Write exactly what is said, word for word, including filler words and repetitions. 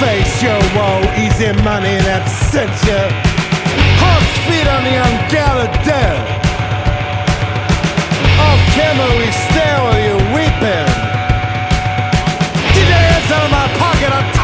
Face your woe, easy money that sent you. Hawks feet on the ungathered dead. Off camera we stare while you're weeping. Did your hands out of my pocket, I'm